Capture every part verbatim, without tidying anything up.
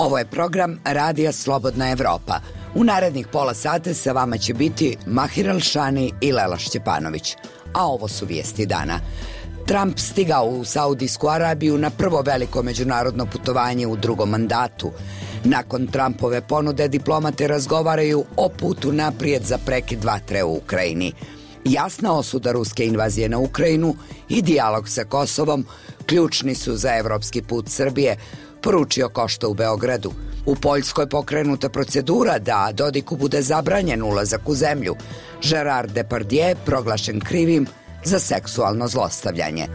Ovo je program Radija Slobodna Evropa. U narednih pola sata sa vama će biti Mahir Alšani i Lela Šćepanović. A ovo su vijesti dana. Trump stigao u Saudijsku Arabiju na prvo veliko međunarodno putovanje u drugom mandatu. Nakon Trumpove ponude diplomate razgovaraju o putu naprijed za prekid vatre u Ukrajini. Jasna osuda ruske invazije na Ukrajinu i dijalog sa Kosovom ključni su za evropski put Srbije, poručio Košta u Beogradu. U Poljskoj pokrenuta procedura da Dodiku bude zabranjen ulazak u zemlju. Gerard Depardieu proglašen krivim za seksualno zlostavljanje.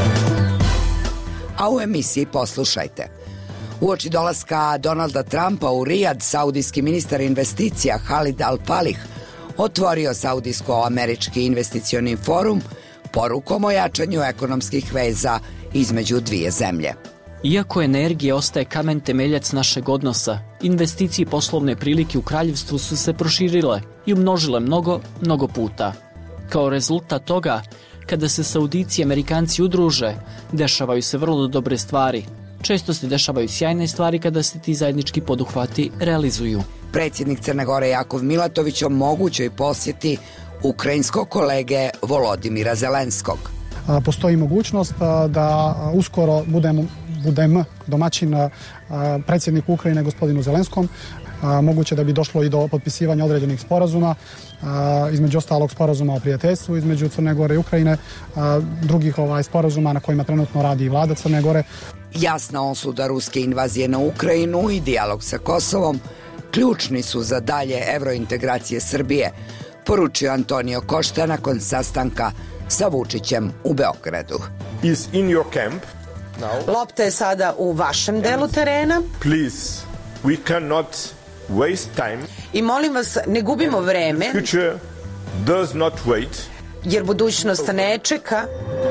A u emisiji poslušajte. Uoči dolaska Donalda Trumpa u Rijad, saudijski ministar investicija Halid Al-Falih otvorio Saudijsko-američki investicioni forum porukom o jačanju ekonomskih veza između dvije zemlje. Iako energija ostaje kamen temeljac našeg odnosa, investicije i poslovne prilike u kraljevstvu su se proširile i umnožile mnogo, mnogo puta. Kao rezultat toga, kada se Saudici i Amerikanci udruže, dešavaju se vrlo dobre stvari. Često se dešavaju sjajne stvari kada se ti zajednički poduhvati realizuju. Predsjednik Crne Gore Jakov Milatović o mogućoj posjeti ukrajinskog kolege Volodimira Zelenskog. Postoji mogućnost da uskoro budemo budem domaćin predsjedniku Ukrajine gospodinu Zelenskom. Moguće da bi došlo i do potpisivanja određenih sporazuma, između ostalog sporazuma o prijateljstvu između Crne Gore i Ukrajine, drugih ovaj sporazuma na kojima trenutno radi i vlada Crne Gore. Jasna osuda ruske invazije na Ukrajinu i dijalog sa Kosovom ključni su za dalje evrointegracije Srbije, poručio Antonio Košta nakon sastanka sa Vučićem u Beogradu. Is in your camp. Lopta je sada u vašem delu terena. Please, we cannot waste time. I molim vas, ne gubimo vreme. Future does not wait. Jer budućnost ne čeka.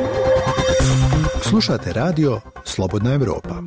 Slušate radio Slobodna Evropa.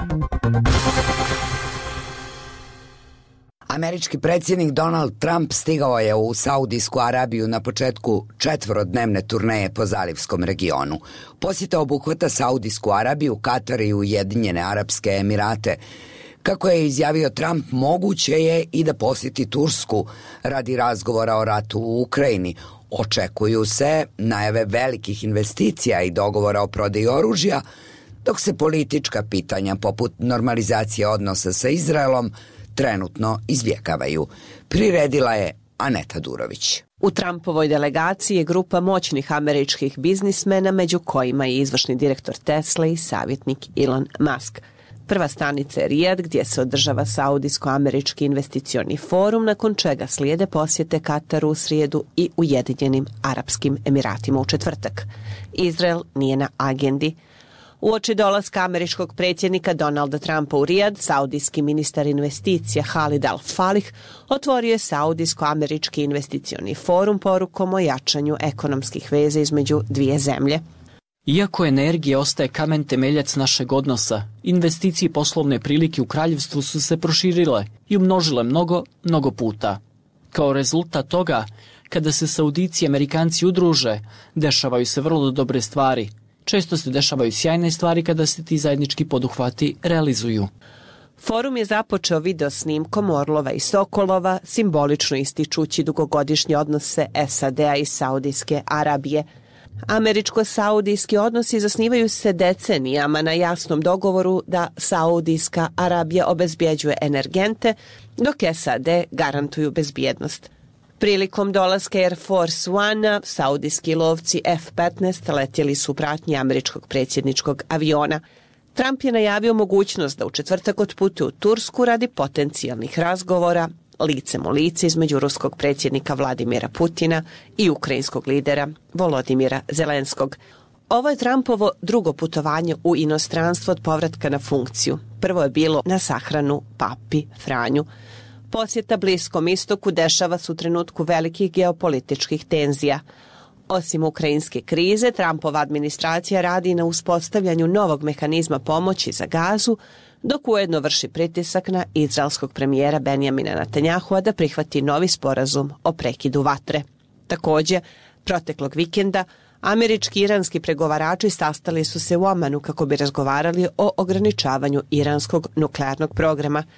Američki predsjednik Donald Trump stigao je u Saudijsku Arabiju na početku četvorodnevne turneje po zalivskom regionu. Posjeta obuhvata Saudijsku Arabiju, Katar i Ujedinjene Arapske Emirate. Kako je izjavio Trump, moguće je i da posjeti Tursku radi razgovora o ratu u Ukrajini. Očekuju se najave velikih investicija i dogovora o prodaji oružja, dok se politička pitanja poput normalizacije odnosa sa Izraelom trenutno izbjegavaju. Priredila je Aneta Durović. U Trumpovoj delegaciji je grupa moćnih američkih biznismena, među kojima je izvršni direktor Tesla i savjetnik Elon Musk. Prva stanica je Rijad, gdje se održava Saudijsko-američki investicioni forum, nakon čega slijede posjete Kataru u srijedu i Ujedinjenim Arapskim Emiratima u četvrtak. Izrael nije na agendi. Uoči dolaska američkog predsjednika Donalda Trumpa u Rijad, saudijski ministar investicija Halid Al-Falih otvorio je Saudijsko-američki investicioni forum porukom o jačanju ekonomskih veza između dvije zemlje. Iako energija ostaje kamen temeljac našeg odnosa, investicije i poslovne prilike u kraljevstvu su se proširile i umnožile mnogo, mnogo puta. Kao rezultat toga, kada se Saudici i Amerikanci udruže, dešavaju se vrlo dobre stvari. Često se dešavaju sjajne stvari kada se ti zajednički poduhvati realizuju. Forum je započeo video snimkom orlova i sokolova, simbolično ističući dugogodišnje odnose S A D-a i Saudijske Arabije. Američko-saudijski odnosi zasnivaju se decenijama na jasnom dogovoru da Saudijska Arabija obezbjeđuje energente, dok S A D garantuju bezbjednost. Prilikom dolaska Air Force One, saudijski lovci F petnaest letjeli su u pratnji američkog predsjedničkog aviona. Trump je najavio mogućnost da u četvrtak otputuje u Tursku radi potencijalnih razgovora licem u lice između ruskog predsjednika Vladimira Putina i ukrajinskog lidera Volodimira Zelenskog. Ovo je Trumpovo drugo putovanje u inostranstvo od povratka na funkciju. Prvo je bilo na sahranu papi Franju. Posjeta Bliskom istoku dešava se u trenutku velikih geopolitičkih tenzija. Osim ukrajinske krize, Trumpova administracija radi na uspostavljanju novog mehanizma pomoći za Gazu, dok ujedno vrši pritisak na izraelskog premijera Benjamina Netanjahua da prihvati novi sporazum o prekidu vatre. Također, proteklog vikenda, američki i iranski pregovarači sastali su se u Omanu kako bi razgovarali o ograničavanju iranskog nuklearnog programa.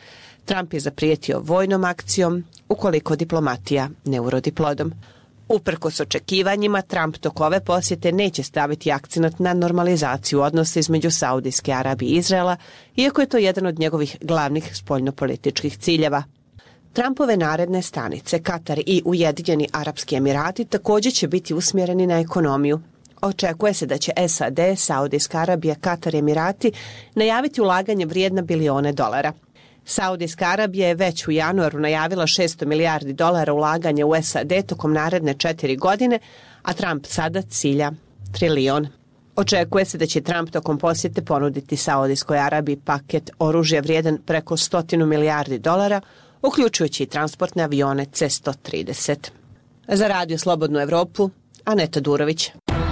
Trump je zaprijetio vojnom akcijom ukoliko diplomatija ne urodi plodom. Uprkos očekivanjima, Trump tok ove posjete neće staviti akcenat na normalizaciju odnosa između Saudijske Arabije i Izraela, iako je to jedan od njegovih glavnih spoljnopolitičkih ciljeva. Trumpove naredne stanice, Katar i Ujedinjeni Arapski Emirati, također će biti usmjereni na ekonomiju. Očekuje se da će S A D, Saudijska Arabija, Katar i Emirati najaviti ulaganje vrijedna bilione dolara. Saudijska Arabija je već u januaru najavila šesto milijardi dolara ulaganja u S A D tokom naredne četiri godine, a Trump sada cilja trilion. Očekuje se da će Trump tokom posjete ponuditi Saudijskoj Arabiji paket oružja vrijedan preko stotinu milijardi dolara, uključujući i transportne avione C sto trideset. Za Radio Slobodnu Evropu, Aneta Durović.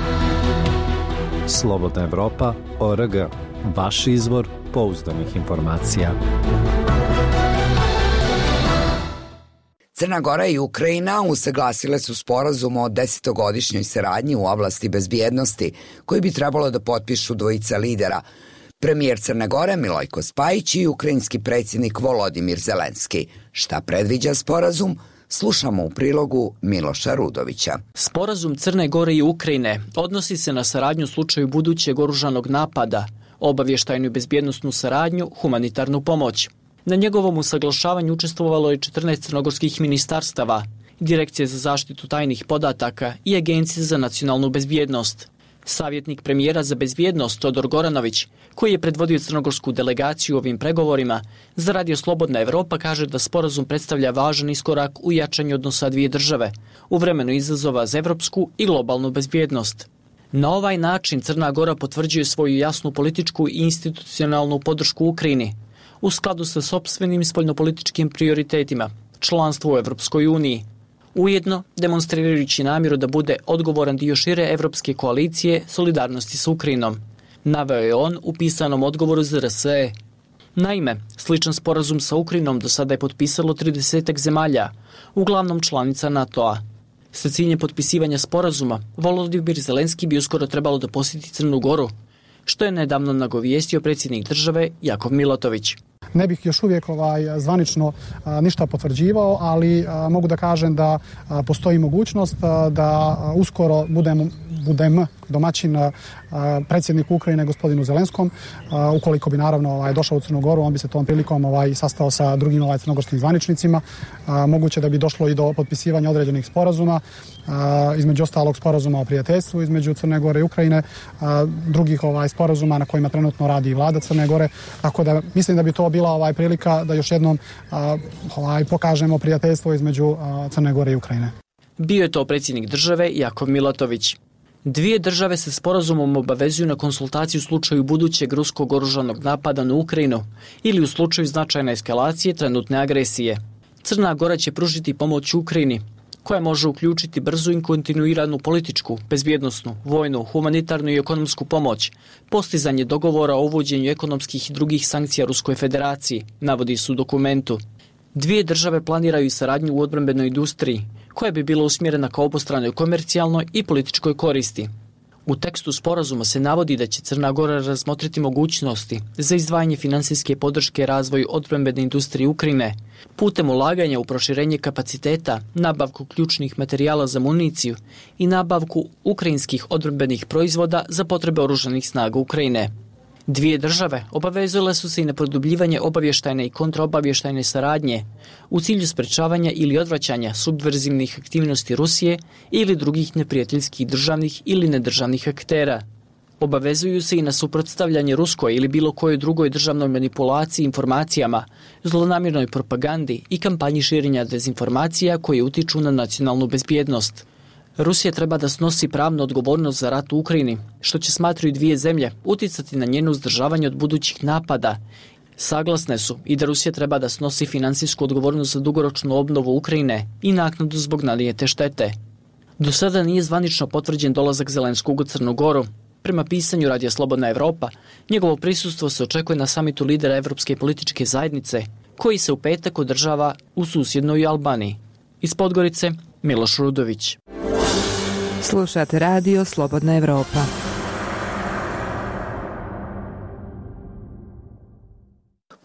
Slobodna Evropa, O R G. Vaš izvor pouzdanih informacija. Crna Gora i Ukrajina usaglasile su sporazum o desetogodišnjoj saradnji u oblasti bezbjednosti, koji bi trebalo da potpišu dvojica lidera, premijer Crne Gore Milojko Spajić i ukrajinski predsjednik Volodimir Zelenski. Šta predviđa sporazum? Slušamo u prilogu Miloša Rudovića. Sporazum Crne Gore i Ukrajine odnosi se na saradnju u slučaju budućeg oružanog napada, obavještajnu i bezbjednosnu saradnju, humanitarnu pomoć. Na njegovom usaglašavanju učestvovalo je četrnaest crnogorskih ministarstava, Direkcije za zaštitu tajnih podataka i Agencije za nacionalnu bezbjednost. Savjetnik premijera za bezbjednost Todor Goranović, koji je predvodio crnogorsku delegaciju u ovim pregovorima, za Radio Slobodna Evropa kaže da sporazum predstavlja važan iskorak u jačanju odnosa dvije države, u vremenu izazova za evropsku i globalnu bezbjednost. Na ovaj način Crna Gora potvrđuje svoju jasnu političku i institucionalnu podršku Ukrajini, u skladu sa sopstvenim spoljnopolitičkim prioritetima, članstvo u Evropskoj uniji, ujedno demonstrirajući namjeru da bude odgovoran dio šire evropske koalicije solidarnosti s Ukrajinom, naveo je on u pisanom odgovoru za R S E. Naime, sličan sporazum sa Ukrajinom do sada je potpisalo tridesetak zemalja, uglavnom članica NATO-a. Sa ciljem potpisivanja sporazuma, Volodimir Zelenski bi uskoro trebalo da posjeti Crnu Goru, što je nedavno nagovijestio predsjednik države Jakov Milatović. Ne bih još uvijek ovaj, zvanično a, ništa potvrđivao, ali a, mogu da kažem da a, postoji mogućnost a, da a, uskoro budem, budem domaćin a, predsjedniku Ukrajine gospodinu Zelenskom. A, ukoliko bi naravno ovaj, došao u Crnu Goru, on bi se tom prilikom ovaj, sastao sa drugim ovaj, crnogorskim zvaničnicima. A, moguće da bi došlo i do potpisivanja određenih sporazuma, a, između ostalog sporazuma o prijateljstvu između Crne Gore i Ukrajine, a, drugih ovaj, sporazuma na kojima trenutno radi i vlada Crne Gore. Tako da mislim da bi to bila ovaj prilika da još jednom a, ovaj, pokažemo prijateljstvo između a, Crne Gore i Ukrajine. Bio je to predsjednik države Jakov Milatović. Dvije države se sporazumom obavezuju na konsultaciju u slučaju budućeg ruskog oružanog napada na Ukrajinu ili u slučaju značajne eskalacije trenutne agresije. Crna Gora će pružiti pomoć Ukrajini, koja može uključiti brzu i kontinuiranu političku, bezbjednosnu, vojnu, humanitarnu i ekonomsku pomoć, postizanje dogovora o uvođenju ekonomskih i drugih sankcija Ruskoj federaciji, navodi se u dokumentu. Dvije države planiraju saradnju u odbrambenoj industriji, koja bi bila usmjerena ka obostranoj komercijalnoj i političkoj koristi. U tekstu sporazuma se navodi da će Crna Gora razmotriti mogućnosti za izdvajanje finansijske podrške razvoju odbrambene industrije Ukrajine, putem ulaganja u proširenje kapaciteta, nabavku ključnih materijala za municiju i nabavku ukrajinskih odbrambenih proizvoda za potrebe oružanih snaga Ukrajine. Dvije države obavezule su se i na produbljivanje obavještajne i kontraobavještajne saradnje u cilju sprečavanja ili odvraćanja subverzivnih aktivnosti Rusije ili drugih neprijateljskih državnih ili nedržavnih aktera. Obavezuju se i na suprotstavljanje ruskoj ili bilo kojoj drugoj državnoj manipulaciji informacijama, zlonamjernoj propagandi i kampanji širenja dezinformacija koje utiču na nacionalnu bezbjednost. Rusija treba da snosi pravnu odgovornost za rat u Ukrajini, što će, smatraju dvije zemlje, uticati na njeno uzdržavanje od budućih napada. Saglasne su i da Rusija treba da snosi finansijsku odgovornost za dugoročnu obnovu Ukrajine i naknadu zbog nanijete štete. Do sada nije zvanično potvrđen dolazak Zelenskog u Crnu Goru. Prema pisanju Radija Slobodna Evropa, njegovo prisustvo se očekuje na samitu lidera Evropske političke zajednice, koji se u petak održava u susjednoj Albaniji. Iz Podgorice, Miloš Rudović. Slušate Radio Slobodna Evropa.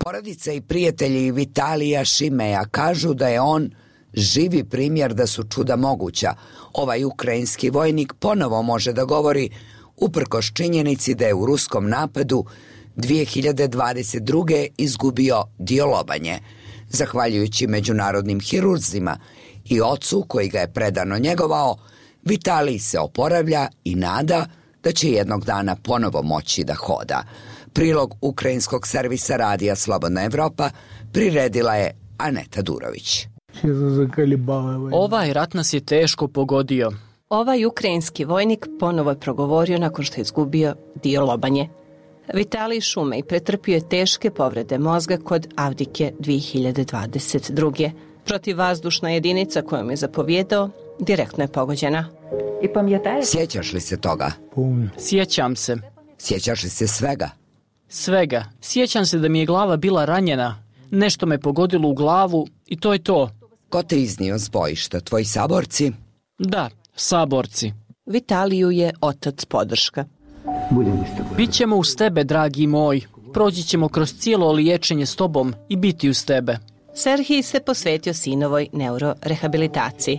Porodica i prijatelji Vitalija Šimeja kažu da je on živi primjer da su čuda moguća. Ovaj ukrajinski vojnik ponovo može da govori uprkos činjenici da je u ruskom napadu dvije hiljade dvadeset druge izgubio dio lobanje. Zahvaljujući međunarodnim hirurzima i ocu koji ga je predano njegovao, Vitalij se oporavlja i nada da će jednog dana ponovo moći da hoda. Prilog ukrajinskog servisa radija Slobodna Evropa priredila je Aneta Durović. Ovaj rat nas je teško pogodio. Ovaj ukrajinski vojnik ponovo je progovorio nakon što je izgubio dio lobanje. Vitalij Šumej pretrpio je teške povrede mozga kod Avdike dvije hiljade dvadeset druge. Protivvazdušna jedinica kojom je zapovjedao direktno je pogođena. Sjećaš li se toga? Sjećam se. Sjećaš li se svega? Svega. Sjećam se da mi je glava bila ranjena. Nešto me pogodilo u glavu i to je to. Ko te iznio s bojišta? Tvoji saborci? Da, saborci. Vitaliju je otac podrška. Bićemo uz tebe, dragi moj. Proći ćemo kroz cijelo liječenje s tobom i biti uz tebe. Serhij se posvetio sinovoj neurorehabilitaciji.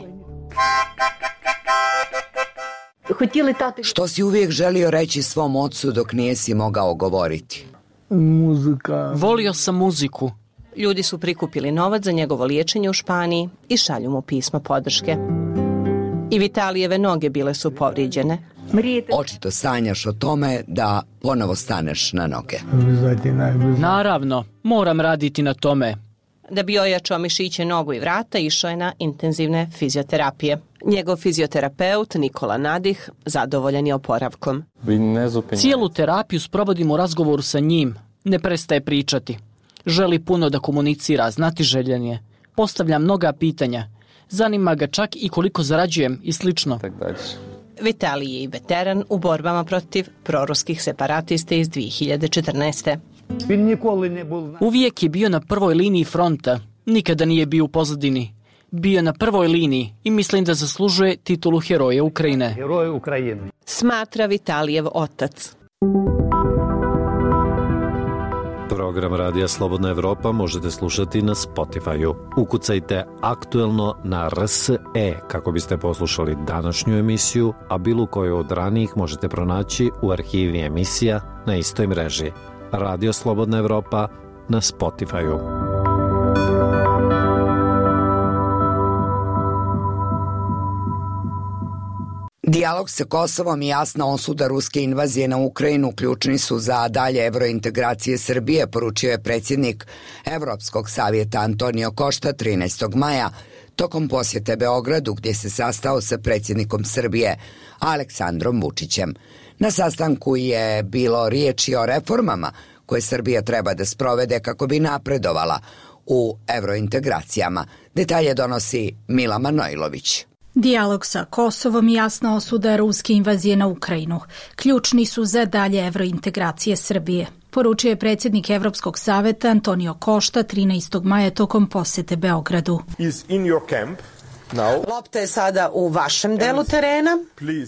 Što si uvijek želio reći svom ocu dok nijesi mogao govoriti? Muzika. Volio sam muziku. Ljudi su prikupili novac za njegovo liječenje u Španiji i šalju mu pismo podrške. I Vitalijeve noge bile su povrijeđene. Očito sanjaš o tome da ponovo staneš na noge. Naravno, moram raditi na tome. Da bi ojačao mišiće nogu i vrata, išao je na intenzivne fizioterapije. Njegov fizioterapeut Nikola Nadih zadovoljan je oporavkom. Cijelu terapiju sprovodim u razgovoru sa njim. Ne prestaje pričati. Želi puno da komunicira, znati željen je. Postavlja mnoga pitanja. Zanima ga čak i koliko zarađujem i slično. Vitalij je i veteran u borbama protiv proruskih separatista iz dvije hiljade četrnaeste. Uvijek je bio na prvoj liniji fronta. Nikada nije bio u pozadini. Bio na prvoj liniji i mislim da zaslužuje titulu Heroja Ukrajine. Smatra Vitalijev otac. Program Radija Slobodna Evropa možete slušati na Spotify-u. Ukucajte aktuelno na R S E kako biste poslušali današnju emisiju, a bilo koju od ranijih možete pronaći u arhivi emisija na istoj mreži. Radio Slobodna Evropa na Spotify-u. Dijalog sa Kosovom i jasna osuda ruske invazije na Ukrajinu ključni su za dalje evrointegracije Srbije, poručio je predsjednik Evropskog savjeta Antonio Košta trinaestog maja tokom posjete Beogradu gdje se sastao sa predsjednikom Srbije Aleksandrom Vučićem. Na sastanku je bilo riječi o reformama koje Srbija treba da sprovede kako bi napredovala u evrointegracijama. Detalje donosi Mila Manojlović. Dijalog sa Kosovom i jasna osuda ruske invazije na Ukrajinu ključni su za dalje evrointegracije Srbije, poručio je predsjednik Evropskog savjeta Antonio Košta trinaestog maja tokom posjete Beogradu. Lopta je sada u vašem delu terena.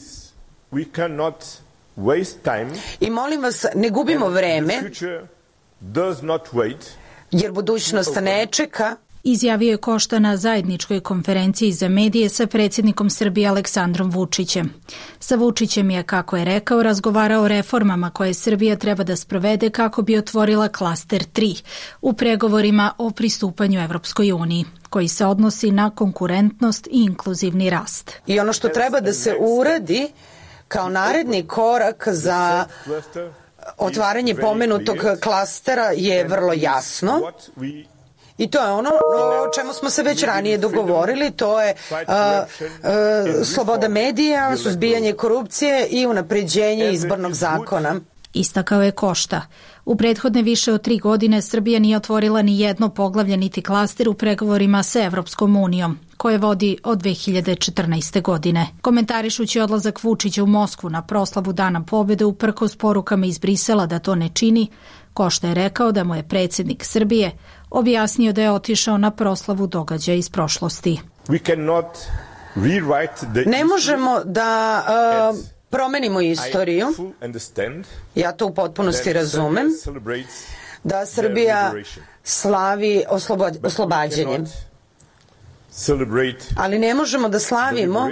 I molim vas, ne gubimo vreme, jer budućnost ne čeka. Izjavio je Košta na zajedničkoj konferenciji za medije sa predsjednikom Srbije Aleksandrom Vučićem. Sa Vučićem je, kako je rekao, razgovarao o reformama koje Srbija treba da sprovede kako bi otvorila klaster tri u pregovorima o pristupanju Evropskoj uniji, koji se odnosi na konkurentnost i inkluzivni rast. I ono što treba da se uradi kao naredni korak za otvaranje pomenutog klastera je vrlo jasno. I to je ono o čemu smo se već ranije dogovorili, to je uh, uh, sloboda medija, suzbijanje korupcije i unapređenje izbornog zakona. Istakao je Košta. U prethodne više od tri godine Srbija nije otvorila ni jedno poglavlje niti klaster u pregovorima sa Evropskom unijom, koje vodi od dve hiljade četrnaeste. godine. Komentarišući odlazak Vučića u Moskvu na proslavu Dana pobjede uprkos porukama iz Brisela da to ne čini, Košta je rekao da mu je predsjednik Srbije objasnio da je otišao na proslavu događaja iz prošlosti. Ne možemo da uh, promenimo istoriju. Ja to u potpunosti razumem. da Srbija slavi oslobo- oslobađanje. Ali ne možemo da slavimo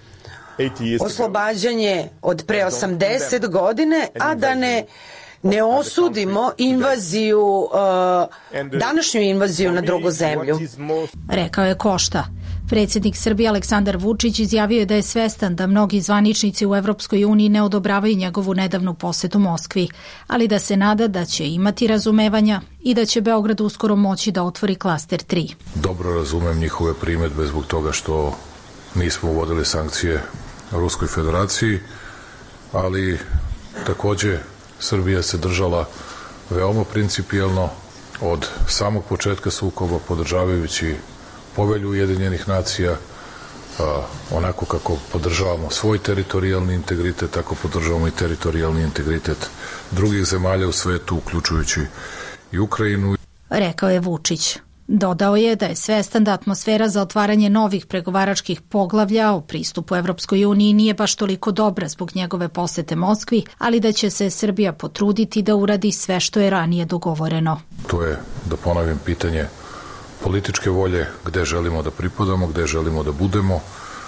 oslobađanje od pre osamdeset godine, a da ne ne osudimo invaziju, uh, današnju invaziju na drugu zemlju. Rekao je Košta. Predsjednik Srbije Aleksandar Vučić izjavio je da je svestan da mnogi zvaničnici u Evropskoj uniji ne odobravaju njegovu nedavnu posetu Moskvi, ali da se nada da će imati razumevanja i da će Beograd uskoro moći da otvori klaster tri. Dobro razumem njihove primedbe zbog toga što nismo uvodili sankcije Ruskoj federaciji, ali takođe Srbija se držala veoma principijelno od samog početka sukoba, podržavajući povelju Ujedinjenih nacija, a, onako kako podržavamo svoj teritorijalni integritet, tako podržavamo i teritorijalni integritet drugih zemalja u svetu, uključujući i Ukrajinu. Rekao je Vučić. Dodao je da je svestan da atmosfera za otvaranje novih pregovaračkih poglavlja o pristupu Evropskoj uniji nije baš toliko dobra zbog njegove posete Moskvi, ali da će se Srbija potruditi da uradi sve što je ranije dogovoreno. To je, da ponovim, pitanje političke volje, gde želimo da pripadamo, gde želimo da budemo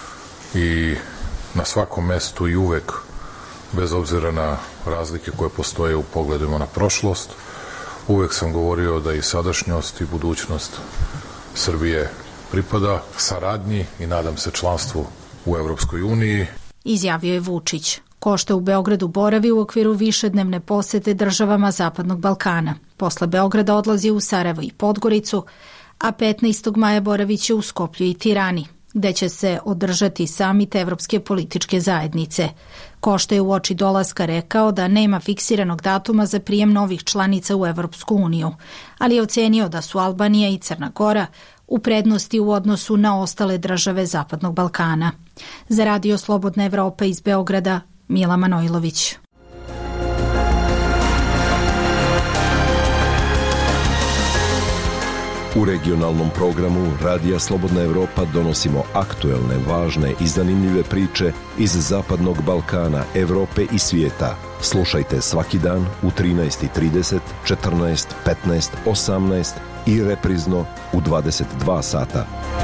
i na svakom mestu i uvek, bez obzira na razlike koje postoje u pogledima na prošlost, uvek sam govorio da i sadašnjost i budućnost Srbije pripada saradnji i nadam se članstvu u Evropskoj uniji. Izjavio je Vučić. Košta u Beogradu boravi u okviru višednevne posete državama Zapadnog Balkana. Posle Beograda odlazi u Sarajevo i Podgoricu, a petnaestog maja boraviće u Skoplju i Tirani, gde će se održati samit Evropske političke zajednice. Košta je uoči dolaska rekao da nema fiksiranog datuma za prijem novih članica u Evropsku uniju, ali je ocenio da su Albanija i Crna Gora u prednosti u odnosu na ostale države Zapadnog Balkana. Za Radio Slobodna Evropa iz Beograda, Mila Manojlović. U regionalnom programu Radija Slobodna Evropa donosimo aktuelne, važne i zanimljive priče iz Zapadnog Balkana, Evrope i svijeta. Slušajte svaki dan u trinaest i trideset, četrnaest, petnaest, osamnaest i reprizno u dvadeset dva sata.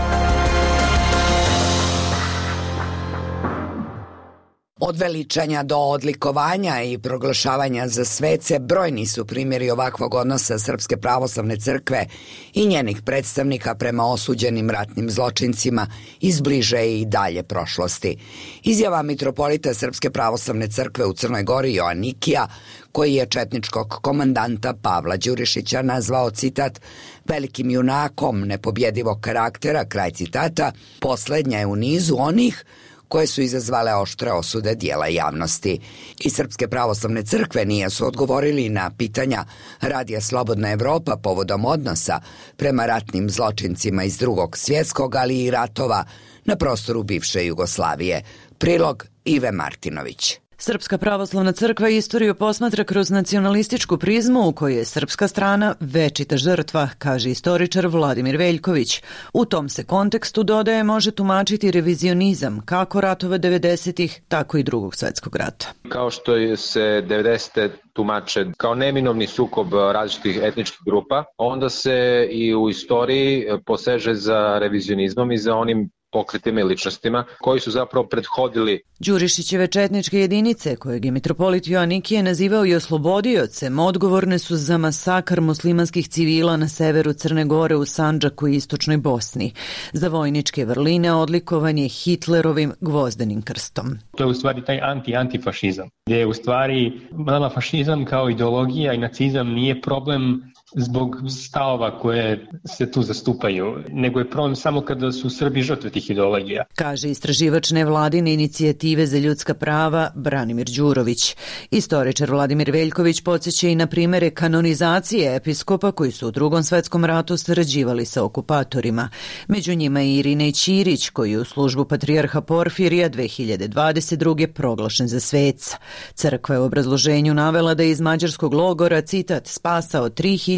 Od veličanja do odlikovanja i proglašavanja za svece brojni su primjeri ovakvog odnosa Srpske pravoslavne crkve i njenih predstavnika prema osuđenim ratnim zločincima iz bliže i dalje prošlosti. Izjava mitropolita Srpske pravoslavne crkve u Crnoj Gori Joanikija, koji je četničkog komandanta Pavla Đurišića nazvao, citat, velikim junakom nepobjedivog karaktera, kraj citata, poslednja je u nizu onih koje su izazvale oštre osude dijela javnosti. I Srpske pravoslavne crkve nije su odgovorili na pitanja Radija Slobodna Evropa povodom odnosa prema ratnim zločincima iz Drugog svjetskog, ali i ratova na prostoru bivše Jugoslavije. Prilog Ive Martinović. Srpska pravoslavna crkva istoriju posmatra kroz nacionalističku prizmu u kojoj je srpska strana večita žrtva, kaže istoričar Vladimir Veljković. U tom se kontekstu, dodaje, može tumačiti revizionizam kako ratova devedesetih, tako i Drugog svjetskog rata. Kao što se devedesete tumače kao neminovni sukob različitih etničkih grupa, onda se i u istoriji poseže za revizionizmom i za onim pokretima i ličnostima koji su zapravo prethodili. Đurišićeve četničke jedinice, kojeg je mitropolit Joanikije nazivao i oslobodiocem, odgovorne su za masakar muslimanskih civila na severu Crne Gore, u Sandžaku i istočnoj Bosni. Za vojničke vrline odlikovan je Hitlerovim gvozdenim krstom. To je u stvari taj anti-antifašizam, gdje je u stvari fašizam kao ideologija i nacizam nije problem zbog stavova koje se tu zastupaju, nego je problem samo kada su Srbi žrtve tih ideologija. Kaže istraživač nevladine inicijative za ljudska prava Branimir Đurović. Istoričar Vladimir Veljković podsjeća i na primere kanonizacije episkopa koji su u Drugom svjetskom ratu sarađivali sa okupatorima. Među njima je Irinej Ćirić, koji je u službu patrijarha Porfirija dve hiljade dvadeset druge proglašen za sveca. Crkva je u obrazloženju navela da je iz mađarskog logora, citat, spasao tri hiljade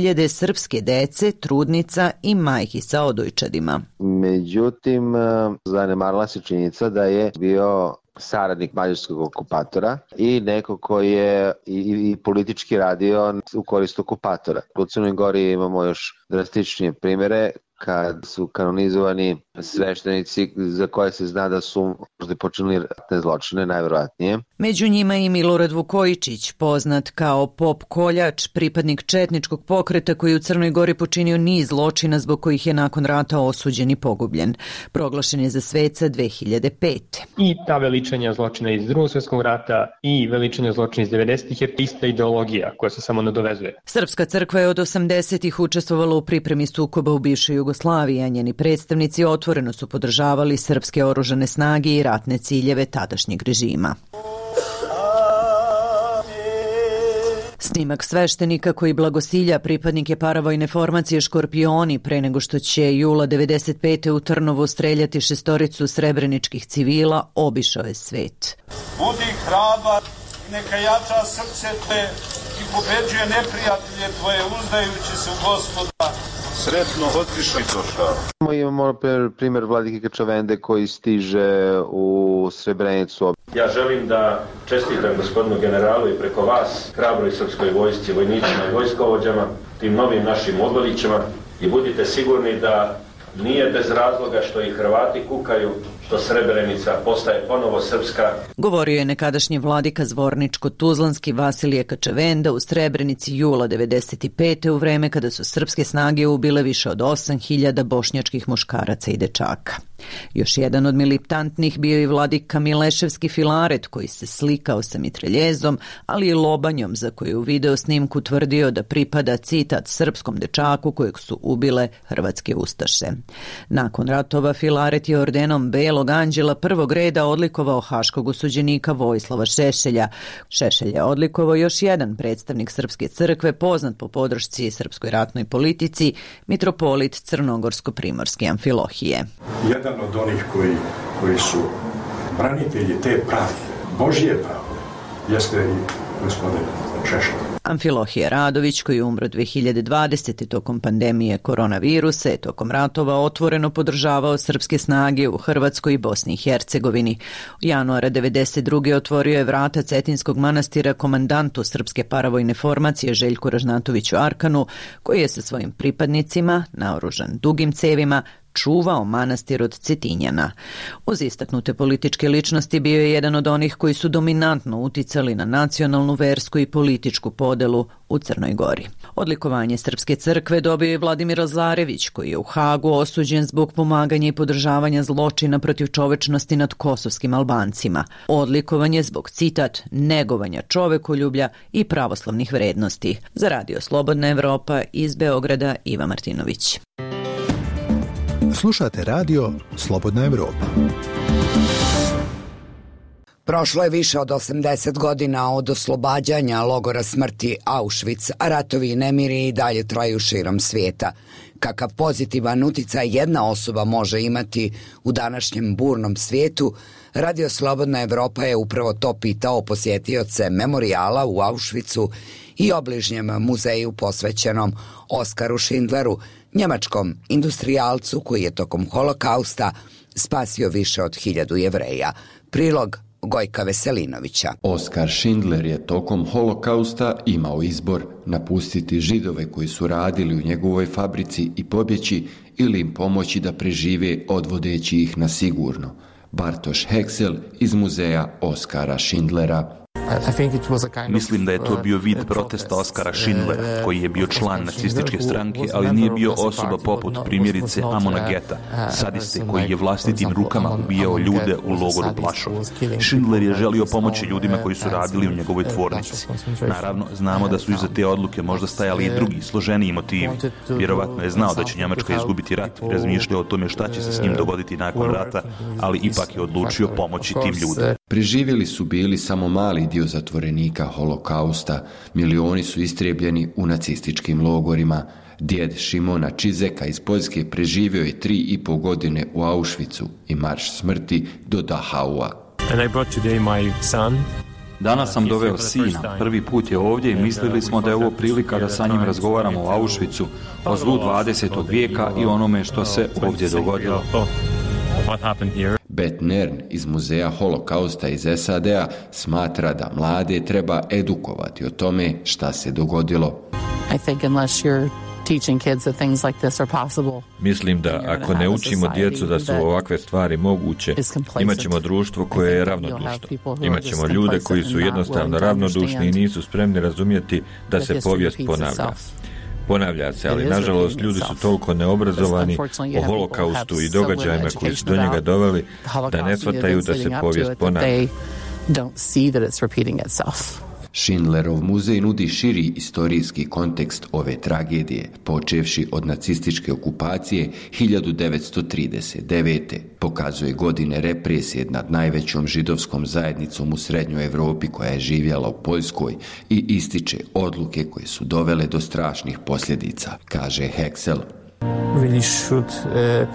hiljade srpske dece, trudnica i majki sa odojčadima. Međutim, zanemarila se činjenica da je bio saradnik mađarskog okupatora i neko koji je i, i politički radio u korist okupatora. U Crnoj Gori imamo još drastičnije primere kad su kanonizovani sveštenici za koje se zna da su možda počinili ratne zločine, najverovatnije. Među njima i Milorad Vukojičić, poznat kao pop koljač, pripadnik četničkog pokreta koji u Crnoj Gori počinio niz zločina zbog kojih je nakon rata osuđen i pogubljen. Proglašen je za sveca dve hiljade pete. I ta veličanja zločina iz drugog svjetskog rata i veličanja zločina iz devedesetih je ista ideologija koja se samo nadovezuje. Srpska crkva je od osamdesetih učestvovala u pripremi sukoba u bivšoj Jugoslaviji, a njeni predstavnici otvoreno su podržavali srpske oružane snage i ratne ciljeve tadašnjeg režima. Snimak sveštenika koji blagosilja pripadnike paravojne formacije Škorpioni pre nego što će jula devedeset pete u Trnovu streljati šestoricu srebreničkih civila obišao je svet. Budi hrabar, neka jača srce tvoje i pobeđuje neprijatelje tvoje uzdajući se u Gospoda. Sretno otišao i došao. Imamo primjer Vladike Krčavende koji stiže u Srebrenicu. Ja želim da čestitam gospodinu generalu i preko vas, hrabroj srpskoj vojsci, vojnicima i vojskovođama, tim novim našim odvodićima i budite sigurni da nije bez razloga što i Hrvati kukaju, što Srebrenica postaje ponovo srpska. Govorio je nekadašnji vladika Zvorničko-Tuzlanski Vasilije Kačavenda u Srebrenici jula devedeset pete u vreme kada su srpske snage ubile više od osam hiljada bošnjačkih muškaraca i dečaka. Još jedan od militantnih bio i vladika Mileševski Filaret koji se slikao sa mitraljezom, ali i lobanjom za koju u video snimku tvrdio da pripada, citat, srpskom dečaku kojeg su ubile hrvatske ustaše. Nakon ratova Filaret je ordenom Belog anđela prvog reda odlikovao haškog osuđenika Vojislava Šešelja. Šešelj je odlikovao još jedan predstavnik Srpske crkve poznat po podršci srpskoj ratnoj politici, mitropolit Crnogorsko-primorske Amfilohije. Jedan od onih koji, koji su branitelji te pravde, Božje pravde, jeste i gospodin Šešelj. Amfilohije Radović, koji je umro dve hiljade dvadesete tokom pandemije koronavirusa, je tokom ratova otvoreno podržavao srpske snage u Hrvatskoj i Bosni i Hercegovini. U januara devedeset druge otvorio je vrata Cetinskog manastira komandantu srpske paravojne formacije Željku Ražnatoviću Arkanu, koji je sa svojim pripadnicima, naoružan dugim cevima, čuvao manastir od Cetinjana. Uz istaknute političke ličnosti bio je jedan od onih koji su dominantno uticali na nacionalnu, versku i političku podelu u Crnoj Gori. Odlikovanje Srpske crkve dobio je Vladimir Lazarević, koji je u Hagu osuđen zbog pomaganja i podržavanja zločina protiv čovečnosti nad kosovskim Albancima. Odlikovanje zbog, citat, negovanja čovekoljublja i pravoslavnih vrednosti. Za Radio Slobodna Evropa iz Beograda Iva Martinović. Slušate radio Slobodna Evropa. Prošlo je više od osamdeset godina od oslobađanja logora smrti Auschwitz, a ratovi i nemiri i dalje traju širom svijeta. Kakav pozitivan uticaj jedna osoba može imati u današnjem burnom svijetu, Radio Slobodna Evropa je upravo to pitao posjetioce memorijala u Auschwitzu i obližnjem muzeju posvećenom Oskaru Schindleru, njemačkom industrijalcu koji je tokom holokausta spasio više od hiljadu Jevreja. Prilog Gojka Veselinovića. Oskar Schindler je tokom holokausta imao izbor napustiti Židove koji su radili u njegovoj fabrici i pobjeći ili im pomoći da prežive odvodeći ih na sigurno. Bartoš Heksel iz muzeja Oskara Schindlera. Mislim da je to bio vid protesta Oskara Schindlera, koji je bio član nacističke stranke, ali nije bio osoba poput primjerice Amona Geta, sadiste koji je vlastitim rukama ubijao ljude u logoru Plaszow. Schindler je želio pomoći ljudima koji su radili u njegovoj tvornici. Naravno, znamo da su iza te odluke možda stajali i drugi, složeniji motivi. Vjerovatno je znao da će Njemačka izgubiti rat, razmišljao o tome šta će se s njim dogoditi nakon rata, ali ipak je odlučio pomoći tim ljudima. Preživjeli su bili samo mali dio zatvorenika holokausta, milioni su istrijebljeni u nacističkim logorima. Djed Šimona Čizeka iz Poljske preživio je tri i po godine u Auschwitzu i marš smrti do Dachaua. And I brought today my son Danas sam doveo sina, prvi put je ovdje i mislili smo da je ovo prilika da sa njim razgovaramo o Auschwitzu, o zlu dvadesetog vijeka i onome što se ovdje dogodilo. Beth Nern iz Muzeja holokausta iz S A D-a smatra da mlade treba edukovati o tome šta se dogodilo. I think unless you're teaching kids that things like this are possible. Mislim da ako ne učimo djecu da su ovakve stvari moguće, imaćemo društvo koje je ravnodušno. Imaćemo ljude koji su jednostavno ravnodušni i nisu spremni razumjeti da se povijest ponavlja. Ponavlja se, ali nažalost ljudi su toliko neobrazovani o holokaustu i događajima koji su do njega doveli da ne shvataju da se povijest ponavlja. Schindlerov muzej nudi širi istorijski kontekst ove tragedije, počevši od nacističke okupacije hiljadu devetsto trideset devete. Pokazuje godine represije nad najvećom židovskom zajednicom u Srednjoj Evropi koja je živjela u Poljskoj i ističe odluke koje su dovele do strašnih posljedica, kaže Heksel. Really should, uh...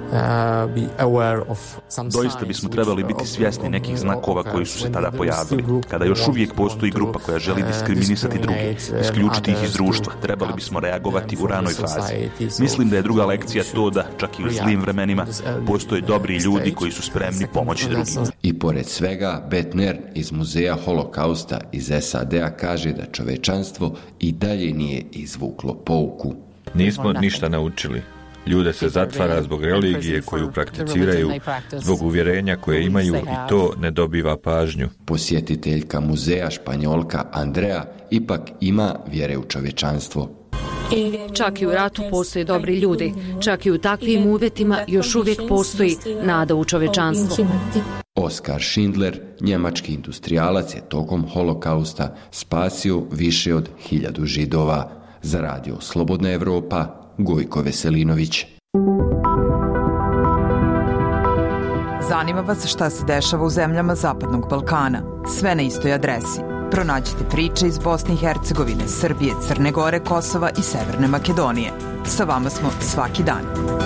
Doista bismo trebali biti svjesni nekih znakova koji su se tada pojavili. Kada još uvijek postoji grupa koja želi diskriminisati druge, isključiti ih iz društva, trebali bismo reagovati u ranoj fazi. Mislim da je druga lekcija to da, čak i u zlim vremenima, postoje dobri ljudi koji su spremni pomoći drugima. I pored svega, Beth Nern iz Muzeja holokausta iz S A D-a kaže da čovečanstvo i dalje nije izvuklo pouku. Nismo ništa naučili. Ljude se zatvara zbog religije koju prakticiraju, zbog uvjerenja koje imaju i to ne dobiva pažnju. Posjetiteljka muzeja Španjolka Andrea ipak ima vjere u čovječanstvo. Čak i u ratu postoje dobri ljudi, čak i u takvim uvjetima još uvijek postoji nada u čovječanstvu. Oskar Schindler, njemački industrijalac, je tokom holokausta spasio više od hiljadu Židova. Za radio Slobodna Evropa, Gojko Veselinović. Zanima vas šta se dešava u zemljama Zapadnog Balkana? Sve na istoj adresi. Pronađite priče iz Bosne i Hercegovine, Srbije, Crne Gore, Kosova i Severne Makedonije. Sa vama smo svaki dan.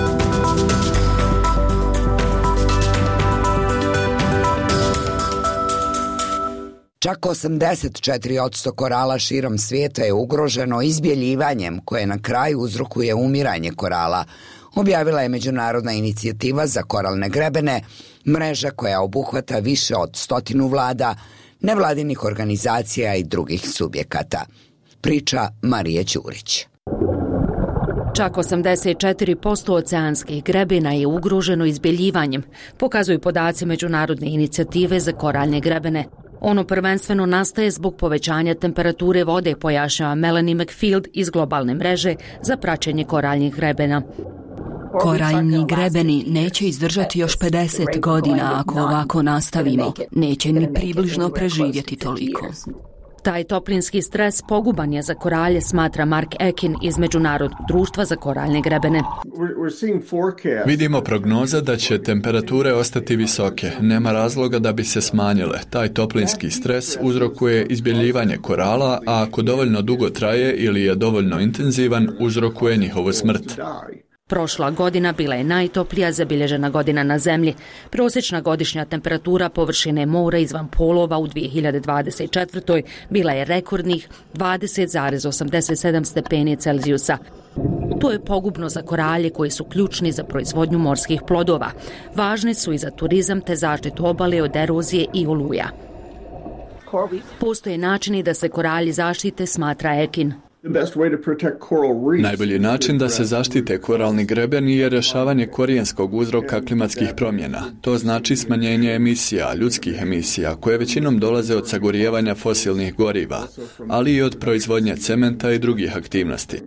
Čak osamdeset četiri posto korala širom svijeta je ugroženo izbjeljivanjem koje na kraju uzrokuje umiranje korala, objavila je Međunarodna inicijativa za koralne grebene, mreža koja obuhvata više od stotinu vlada, nevladinih organizacija i drugih subjekata. Priča Marije Ćurić. Čak osamdeset četiri posto oceanskih grebena je ugroženo izbjeljivanjem, pokazuju podaci Međunarodne inicijative za koralne grebene. Ono prvenstveno nastaje zbog povećanja temperature vode, pojašnjava Melanie McField iz globalne mreže za praćenje koraljnih grebena. Koraljni grebeni neće izdržati još pedeset godina ako ovako nastavimo. Neće ni približno preživjeti toliko. Taj toplinski stres poguban je za koralje, smatra Mark Ekin iz Međunarodnog društva za koraljne grebene. Vidimo prognoze da će temperature ostati visoke. Nema razloga da bi se smanjile. Taj toplinski stres uzrokuje izbjeljivanje korala, a ako dovoljno dugo traje ili je dovoljno intenzivan, uzrokuje njihovu smrt. Prošla godina bila je najtoplija zabilježena godina na zemlji. Prosječna godišnja temperatura površine mora izvan polova u dvije hiljade dvadeset četvrtoj bila je rekordnih dvadeset zarez osamdeset sedam stepeni Celzijusa. To je pogubno za koralje koji su ključni za proizvodnju morskih plodova. Važni su i za turizam te zaštitu obale od erozije i oluja. Postoje načini da se koralji zaštite, smatra Ekin. Najbolji način da se zaštite koralni grebeni je rješavanje korijenskog uzroka klimatskih promjena. To znači smanjenje emisija, ljudskih emisija, koje većinom dolaze od sagorijevanja fosilnih goriva, ali i od proizvodnje cementa i drugih aktivnosti.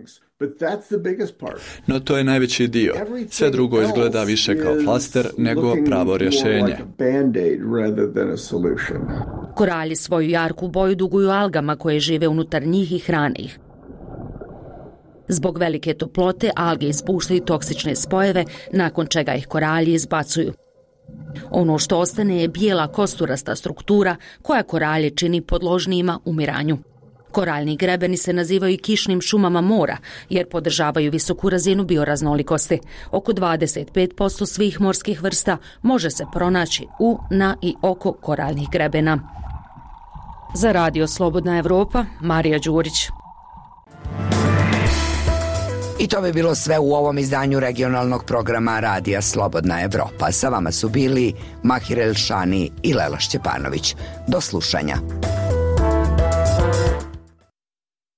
No to je najveći dio. Sve drugo izgleda više kao flaster nego pravo rješenje. Koralji svoju jarku boju duguju algama koje žive unutar njih i hrane ih. Zbog velike toplote alge ispuštaju toksične spojeve, nakon čega ih koralji izbacuju. Ono što ostane je bijela kosturasta struktura koja koralje čini podložnijima umiranju. Koraljni grebeni se nazivaju kišnim šumama mora jer podržavaju visoku razinu bioraznolikosti. Oko dvadeset pet posto svih morskih vrsta može se pronaći u, na i oko koraljnih grebena. Za Radio Slobodna Evropa, Marija Đurić. I to bi bilo sve u ovom izdanju regionalnog programa Radija Slobodna Evropa. Sa vama su bili Mahir Elšani i Lela Šćepanović. Do slušanja.